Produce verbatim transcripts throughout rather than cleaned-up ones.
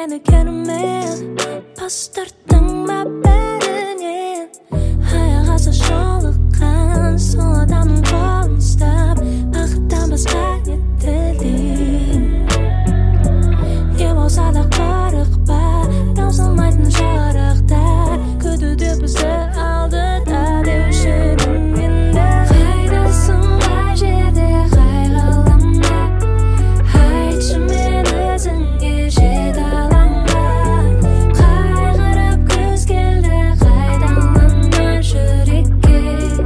мені керемет бастырдың ба бәрінен аяқ асты жолыққан сол адамның қолын ұстап бақыттан басқа не тілеймін не болса да қорықпа таусылмайтын жарықтар күтуде бізді алдыда деуші едің енді қайдасың қай жерде қай ғаламда айтшы мен өзіңе жете алам ба қайғырып күз келді қайдалама жүрекке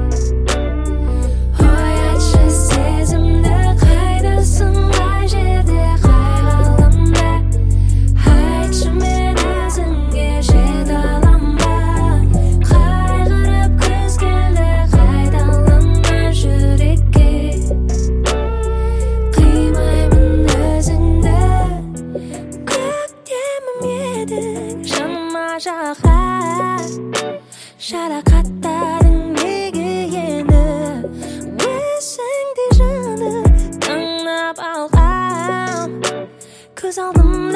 ой айтшы сезімді қайдасың қай жерде қай ғаламда айтшы мен өзіңе жете алам ба қайғырып күз келді қайдалама жүрекке қимаймын өзіңді көктемім едің жаныма жаға жарақаттадың неге енді өзіңдей жаны таңдап алғам көз алдым